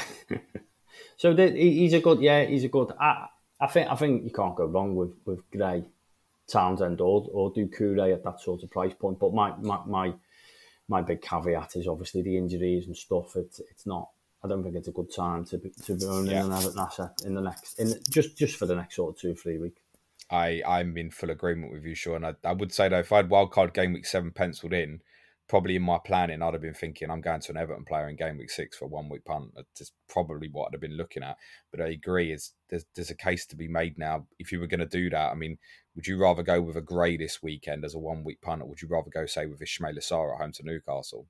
So the, he, he's a good, yeah, he's a good. I, I think, I think you can't go wrong with with Gray, Townsend, or or Doucouré at that sort of price point. But my my my, my big caveat is obviously the injuries and stuff. It's it's not. I don't think it's a good time to be, to be owning yeah. an Everton asset in the next, in just just for the next sort of two, three weeks. I, I'm in full agreement with you, Sean. I, I would say, though, if I had wildcard game week seven penciled in, probably in my planning, I'd have been thinking I'm going to an Everton player in game week six for a one-week punt. That's probably what I'd have been looking at. But I agree, it's, there's, there's a case to be made now. If you were going to do that, I mean, would you rather go with a Gray this weekend as a one-week punt, or would you rather go, say, with Ismaila Sarr at home to Newcastle?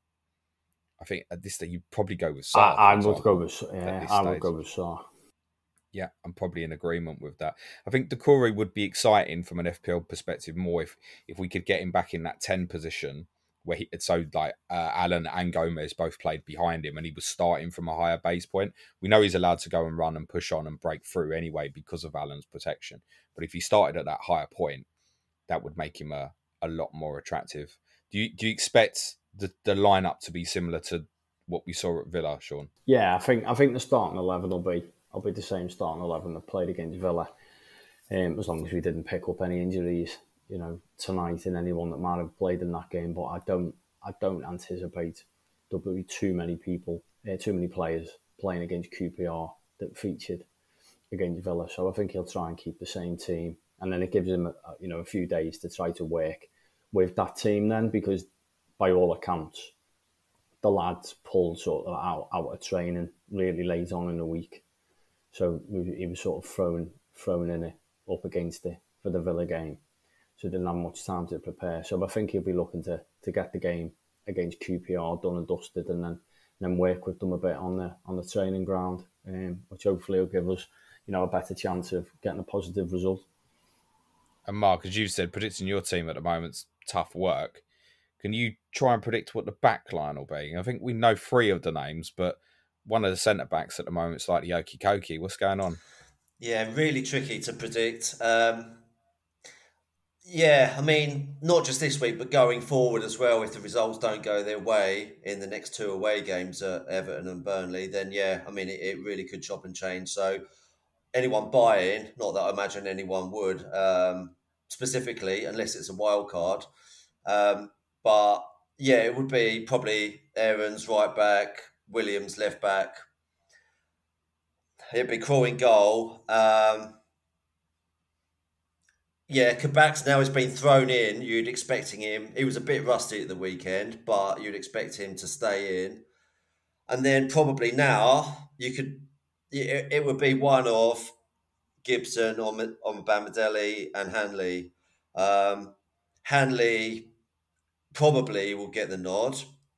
I think at this stage you'd probably go with Sarr. I, I would go with yeah, I would go with Sarr. Yeah, I'm probably in agreement with that. I think Doucouré would be exciting from an F P L perspective more if if we could get him back in that ten position where he so like uh, Allen and Gomez both played behind him and he was starting from a higher base point. We know he's allowed to go and run and push on and break through anyway because of Allen's protection. But if he started at that higher point, that would make him a, a lot more attractive. Do you do you expect the, the lineup to be similar to what we saw at Villa, Sean? Yeah, I think I think the starting eleven will be will be the same starting eleven that played against Villa, um, as long as we didn't pick up any injuries, you know, tonight in anyone that might have played in that game. But I don't I don't anticipate there'll be too many people, uh, too many players playing against Q P R that featured against Villa. So I think he'll try and keep the same team, and then it gives him a, you know a few days to try to work with that team then, because by all accounts, the lads pulled sort of out, out of training really late on in the week. So he was sort of thrown, thrown in it, up against it for the Villa game. So didn't have much time to prepare. So I think he'll be looking to to get the game against Q P R done and dusted, and then then work with them a bit on the on the training ground, um, which hopefully will give us, you know, a better chance of getting a positive result. And Mark, as you said, predicting your team at the moment's tough work. Can you try and predict what the back line will be? I think we know three of the names, but one of the centre-backs at the moment is slightly okey-cokey. What's going on? Yeah, really tricky to predict. Um, yeah, I mean, not just this week, but going forward as well, if the results don't go their way in the next two away games at Everton and Burnley, then yeah, I mean, it, it really could chop and change. So anyone buying, not that I imagine anyone would, um, specifically, unless it's a wild card, um, but yeah, it would be probably Aaron's right back, Williams left back. It'd be Krul in goal. Um, yeah, Kabak's now has been thrown in. You'd expecting him. He was a bit rusty at the weekend, but you'd expect him to stay in. And then probably now you could. It, it would be one of Gibson, on on Bamadelli and Hanley. Um, Hanley probably will get the nod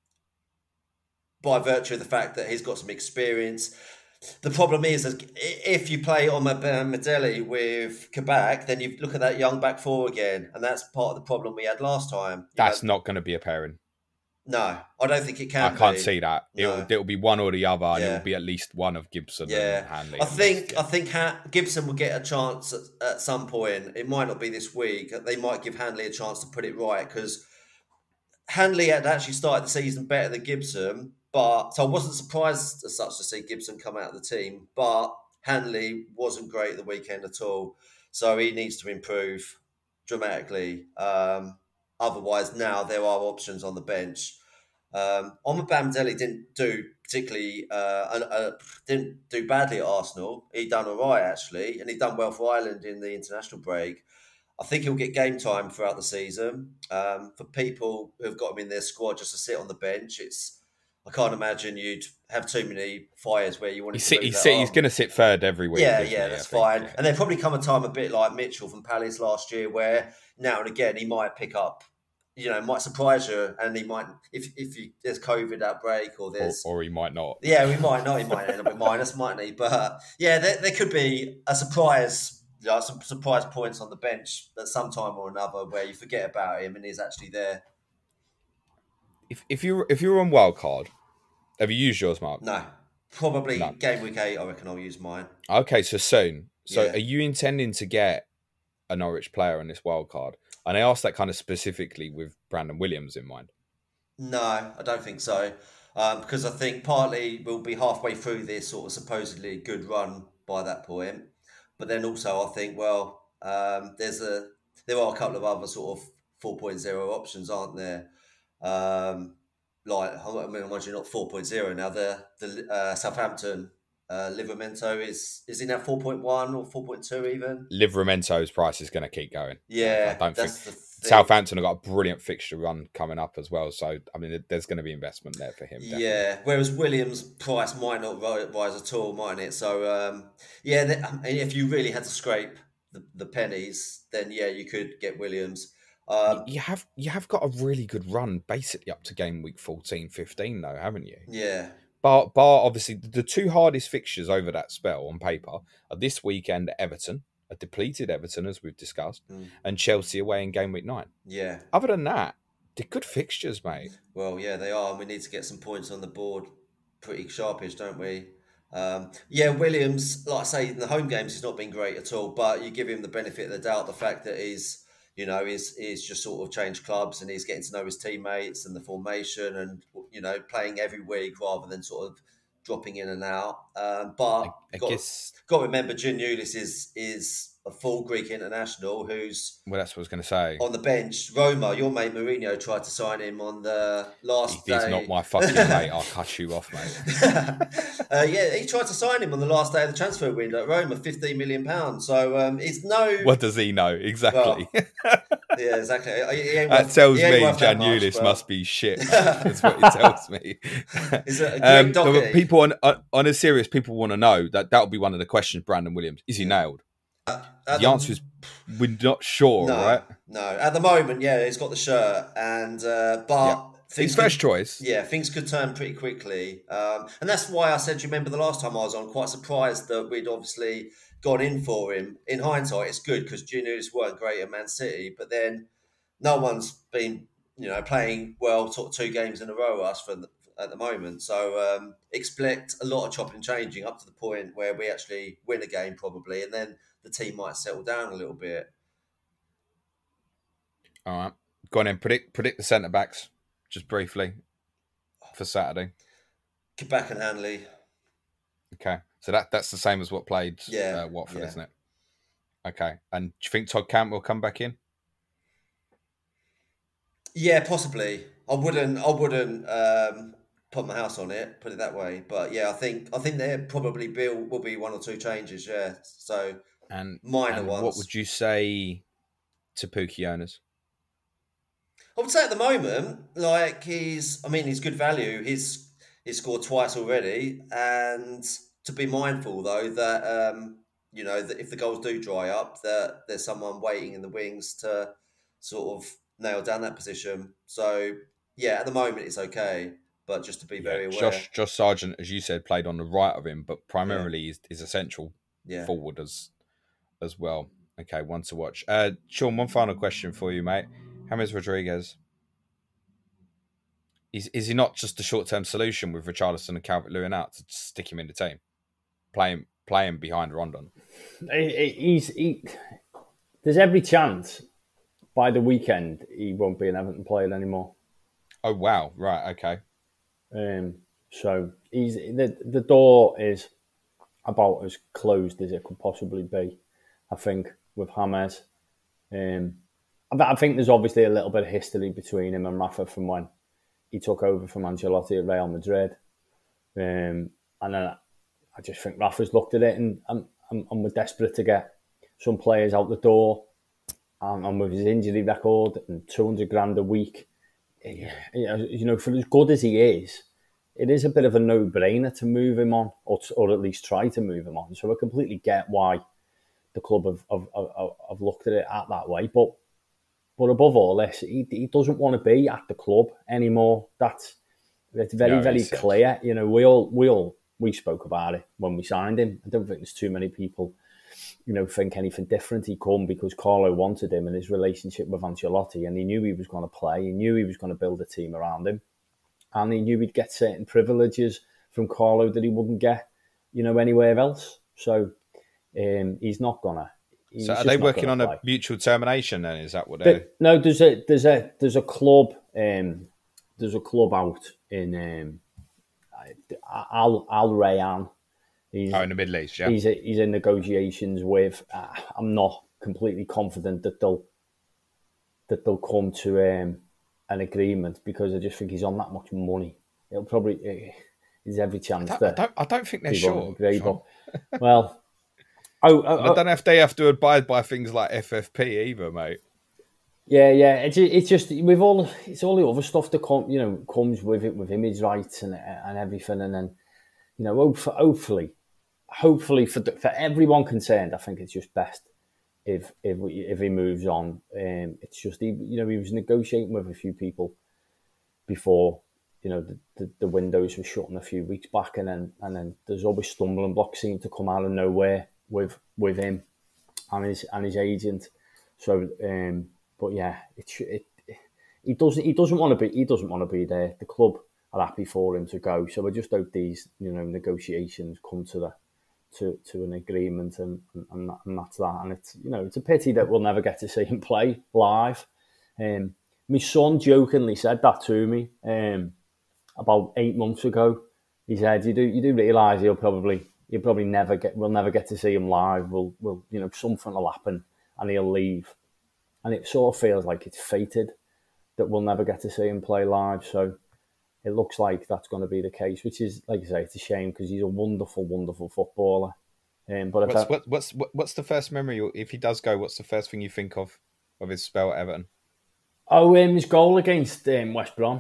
by virtue of the fact that he's got some experience. The problem is, is if you play on Bamadelli with Kabak, then you look at that young back four again, and that's part of the problem we had last time. You that's know, not going to be a pairing. No, I don't think it can I can't be. see that. No. It'll, it'll be one or the other, and Yeah. it'll be at least one of Gibson Yeah, and Hanley. I think least, yeah. I think ha- Gibson will get a chance at, at some point. It might not be this week. They might give Hanley a chance to put it right, because Hanley had actually started the season better than Gibson, but so I wasn't surprised as such to see Gibson come out of the team. But Hanley wasn't great the weekend at all, so he needs to improve. dramatically. Um, otherwise, now there are options on the bench. Um, Omar Bamdelli didn't do particularly uh, uh, uh, didn't do badly at Arsenal. He done all right actually, and he done well for Ireland in the international break. I think he'll get game time throughout the season. Um, for people who've got him in their squad just to sit on the bench, it's I can't imagine you'd have too many fires where you want to. He's, sit, he's, sit, he's going to sit third every week. Yeah, yeah, he, that's think, fine. yeah. And there'll probably come a time a bit like Mitchell from Palace last year, where now and again he might pick up. You know, might surprise you, and he might if if you, there's COVID outbreak or there's or, or he might not. Yeah, we might not. He might end up with minus, mightn't he? But uh, yeah, there, there could be a surprise, you know, some surprise points on the bench at some time or another where you forget about him and he's actually there. If if you if you're on wildcard, have you used yours, Mark? No, probably no. game week eight. I reckon I'll use mine. Okay, so soon. So Yeah. are you intending to get a Norwich player on this wildcard? And I asked that kind of specifically with Brandon Williams in mind. No, I don't think so. Um, because I think partly we'll be halfway through this sort of supposedly good run by that point. But then also I think, well, um, there's a there are a couple of other sort of four point oh options, aren't there? Um, like, I mean, I'm imagining not four point oh now. The the uh, Southampton uh, Livramento is is he now four point one or four point two even? Livramento's price is going to keep going. Yeah, I don't that's think the thing. Southampton have got a brilliant fixture run coming up as well. So I mean, there's going to be investment there for him. Definitely. Yeah, whereas Williams' price might not ri- rise at all, mightn't it? So um, yeah, th- if you really had to scrape the, the pennies, then yeah, you could get Williams. Um, You have you have got a really good run basically up to game week fourteen, fifteen though, haven't you? yeah, Bar, bar obviously the two hardest fixtures over that spell on paper are this weekend Everton, a depleted Everton as we've discussed, Mm. and Chelsea away in game week nine. yeah. Other than that, they're good fixtures, mate. Well, yeah, they are. And we need to get some points on the board pretty sharpish, don't we? Um, yeah, Williams, like I say, in the home games, he's not been great at all, but you give him the benefit of the doubt, the fact that he's, you know, he's, he's just sort of changed clubs and he's getting to know his teammates and the formation and, you know, playing every week rather than sort of dropping in and out. Um, but I, I got, guess. got to remember, Giannoulis is, is a full Greek international who's Well, that's what I was going to say. on the bench. Roma, your mate Mourinho tried to sign him on the last He's day. not my fucking mate. I'll cut you off, mate. uh, yeah, he tried to sign him on the last day of the transfer window at Roma, fifteen million pounds. So um, it's no. What does he know exactly? Well, yeah, exactly. He ain't That worth- tells he ain't me worth that Giannoulis much, but- must be shit. That's what it tells me. Is it a Greek Um, donkey? but people on, on on a serious, people want to know that that will be one of the questions. Brandon Williams, is he nailed? At The answer is we're not sure, no, right? no. At the moment, yeah, he's got the shirt, and uh, but Yeah. things His first could- choice. Yeah, things could turn pretty quickly, um, and that's why I said. You remember the last time I was on? Quite surprised that we'd obviously gone in for him. In hindsight, it's good because Giannoulis weren't great at Man City, but then no one's been, you know, playing well. Sort of two games in a row us for the, at the moment. So um, expect a lot of chopping and changing up to the point where we actually win a game probably, and then the team might settle down a little bit. All right, go on then. Predict predict the centre backs just briefly for Saturday. Kabak and Hanley. Okay, so that that's the same as what played Yeah, uh, Watford, yeah. isn't it? Okay, and do you think Todd Camp will come back in? Yeah, possibly. I wouldn't. I wouldn't um, put my house on it. Put it that way. But yeah, I think. I think there probably be, will be one or two changes. Yeah. So And minor and ones. what would you say to Pookie owners? I would say at the moment, like he's. I mean, he's good value. He's he's scored twice already, and to be mindful though that um, you know that if the goals do dry up, that there's someone waiting in the wings to sort of nail down that position. So yeah, at the moment it's okay, but just to be very aware. Josh Josh Sargent, as you said, played on the right of him, but primarily is, is essential Yeah. forward as as well. Okay, one to watch. Uh, Sean, one final question for you, mate. James Rodriguez. Is is he not just a short term solution with Richarlison and Calvert-Lewin out to stick him in the team, play him play him behind Rondon? He- he- He's he, there's every chance by the weekend he won't be an Everton player anymore. Oh wow! Right, okay. Um, so he's the the door is about as closed as it could possibly be, I think, with James. Um, I think there's obviously a little bit of history between him and Rafa from when he took over from Ancelotti at Real Madrid. Um, and then I just think Rafa's looked at it and, and, and we're desperate to get some players out the door. And, and with his injury record and two hundred grand a week, you know, for as good as he is, it is a bit of a no-brainer to move him on, or, to, or at least try to move him on. So I completely get why the club have, have, have, have looked at it at that way. But but above all this, he, he doesn't want to be at the club anymore. That's it's very, no, very clear. You know, we all we all we spoke about it when we signed him. I don't think there's too many people, you know, think anything different. He come because Carlo wanted him and his relationship with Ancelotti, and he knew he was going to play. He knew he was going to build a team around him, and he knew he'd get certain privileges from Carlo that he wouldn't get, you know, anywhere else. So um, he's not gonna. He's so are they working on play. a mutual termination? Then is that what they? The, no, there's a there's a there's a club um, there's a club out in um, Al Al Rayyan. He's, oh, in the Middle East, yeah. He's a, he's in negotiations with. Uh, I'm not completely confident that they'll that they'll come to um, an agreement, because I just think he's on that much money. It'll probably uh, there's every chance I don't, that I don't, I don't think they're sure. Agree, but, well, oh, oh, I don't know if they have to abide by things like F F P either, mate. Yeah, yeah. It's it's just with all it's all the other stuff that come, you know, comes with it, with image rights and and everything, and then you know, hopefully. Hopefully, for for everyone concerned, I think it's just best if if we, if he moves on. Um, it's just he, you know, he was negotiating with a few people before, you know, the, the, the windows were shutting a few weeks back, and then and then there's always stumbling blocks seem to come out of nowhere with with him and his and his agent. So, um, but yeah, it, it it he doesn't he doesn't want to be he doesn't want to be there. The club are happy for him to go. So I just hope these, you know, negotiations come to the to, to an agreement, and and, that, and that's that. And it's, you know, it's a pity that we'll never get to see him play live. Um, my son jokingly said that to me um, about eight months ago. He said, "You do you do realise he'll probably you'll probably never get we'll never get to see him live. We'll we'll you know something will happen and he'll leave." And it sort of feels like it's fated that we'll never get to see him play live. So it looks like that's going to be the case, which is, like I say, it's a shame because he's a wonderful, wonderful footballer. Um, but what's, what, what's what's the first memory, if he does go, what's the first thing you think of of his spell at Everton? Oh, um, his goal against um, West Brom.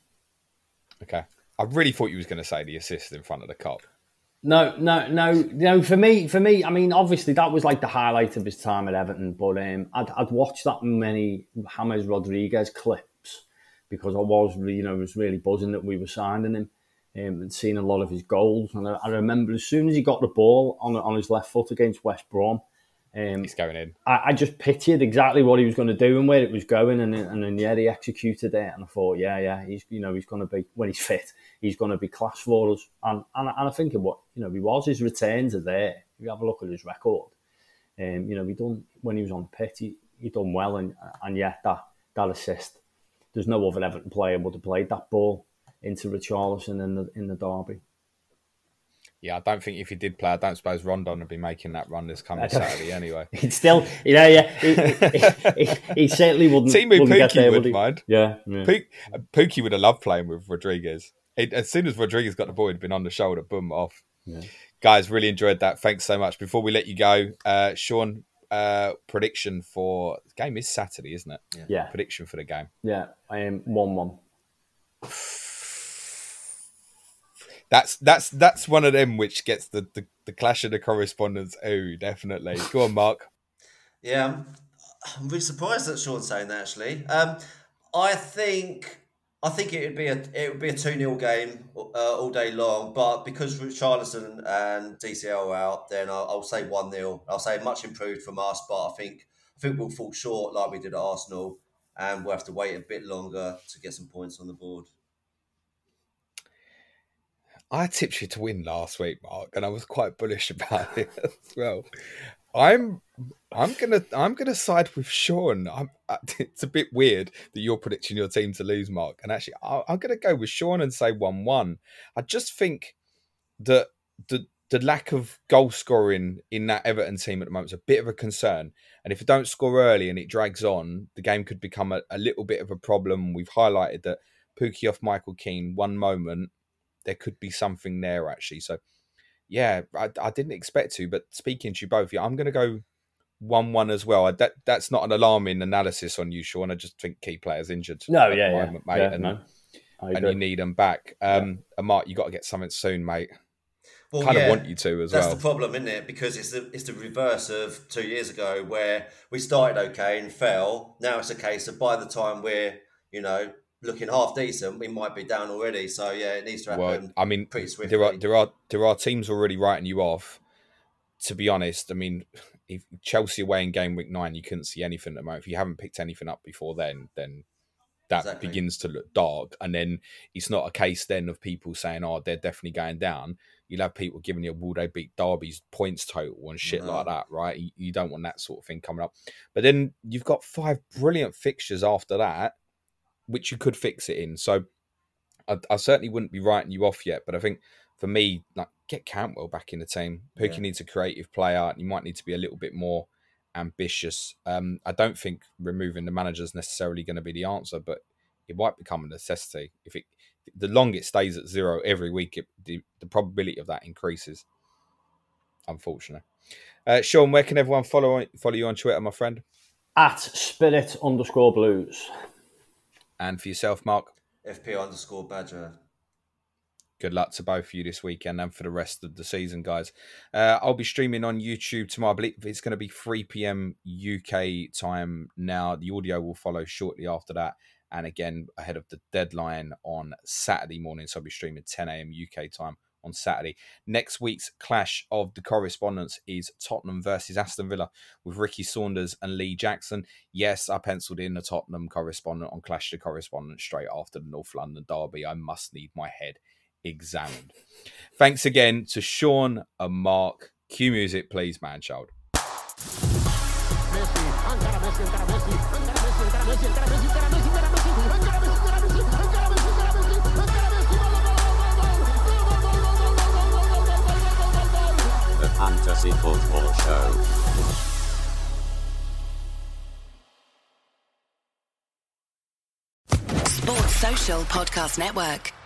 Okay. I really thought you was going to say the assist in front of the cop. No, no, no, no. For me, for me, I mean, obviously that was like the highlight of his time at Everton. But um, I'd, I'd watched that many James Rodriguez clips because I was, you know, was really buzzing that we were signing him, um, and seeing a lot of his goals. And I, I remember as soon as he got the ball on on his left foot against West Brom, um, he's going in. I, I just pictured exactly what he was going to do and where it was going, and and then yeah, he executed it. And I thought, yeah, yeah, he's, you know, he's going to be, when he's fit, he's going to be class for us. And and, and I think what, you know, he was, his returns are there. If you have a look at his record, um, you know, he done when he was on the pitch, he, he done well, and and yeah, that that assist. There's no other Everton player would have played that ball into Richarlison in the in the derby. Yeah, I don't think if he did play, I don't suppose Rondon would be making that run this coming Saturday anyway. He'd still, yeah, yeah. He, he, he, he certainly wouldn't. Timu wouldn't Pukki get there, would, would mind. Yeah, yeah. Puk, Pukki would have loved playing with Rodriguez. It, as soon as Rodriguez got the ball, he'd been on the shoulder, boom, off. Yeah. Guys, really enjoyed that. Thanks so much. Before we let you go, uh, Sean, uh, prediction for the game is Saturday, isn't it? Yeah. yeah. Prediction for the game. Yeah, I am one one. That's that's that's one of them which gets the, the, the clash of the correspondence. Oh, definitely. Go on, Mark. Yeah, I'm, I'm really surprised that Sean's saying that. Actually, um, I think I think it would be a it would be a two nil game uh, all day long. But because Richarlison and D C L are out, then I'll, I'll say one nil. I'll say much improved from us, but I think I think we'll fall short like we did at Arsenal, and we'll have to wait a bit longer to get some points on the board. I tipped you to win last week, Mark, and I was quite bullish about it as well. I'm, I'm gonna, I'm gonna side with Sean. I'm, it's a bit weird that you're predicting your team to lose, Mark, and actually, I'm gonna go with Sean and say one one. I just think that the the lack of goal scoring in that Everton team at the moment is a bit of a concern. And if you don't score early and it drags on, the game could become a, a little bit of a problem. We've highlighted that Pukki off Michael Keane, one moment, there could be something there actually. So, yeah, I, I didn't expect to, but speaking to you both, yeah, I'm going to go one one as well. I, that That's not an alarming analysis on you, Sean. I just think key players injured. No, at yeah, the yeah. moment, mate, yeah and, no, and you need them back. Um, yeah. And Mark, you got to get something soon, mate. Well, kind yeah, of want you to as that's well. That's the problem, isn't it? Because it's the it's the reverse of two years ago where we started okay and fell. Now it's a case of by the time we're, you know, looking half decent, we might be down already. So yeah, it needs to happen. Well, I mean, pretty swiftly. There are there are there are teams already writing you off. To be honest, I mean, if Chelsea away in game week nine, you couldn't see anything at the moment. If you haven't picked anything up before then, then that exactly. begins to look dark. And then it's not a case then of people saying, "Oh, they're definitely going down." You'll have people giving you, will they beat Derby's points total and shit no. like that, right? You, you don't want that sort of thing coming up. But then you've got five brilliant fixtures after that, which you could fix it in. So I, I certainly wouldn't be writing you off yet. But I think for me, like get Cantwell back in the team. Pukki yeah. needs a creative player. You might need to be a little bit more ambitious. Um, I don't think removing the manager is necessarily going to be the answer, but it might become a necessity. If it the longer it stays at zero every week, it, the, the probability of that increases, unfortunately. Uh, Sean, where can everyone follow follow you on Twitter, my friend? At spirit underscore blues. And for yourself, Mark? F P underscore badger. Good luck to both of you this weekend and for the rest of the season, guys. Uh, I'll be streaming on YouTube tomorrow. I believe it's going to be three p.m. U K time now. The audio will follow shortly after that. And again, ahead of the deadline on Saturday morning. So I'll be streaming ten a.m. U K time on Saturday. Next week's clash of the correspondents is Tottenham versus Aston Villa with Ricky Saunders and Lee Jackson. Yes, I penciled in a Tottenham correspondent on Clash of the Correspondents straight after the North London derby. I must need my head examined. Thanks again to Sean and Mark. Cue music, please, man child. The Fantasy Football Show. Sports Social Podcast Network.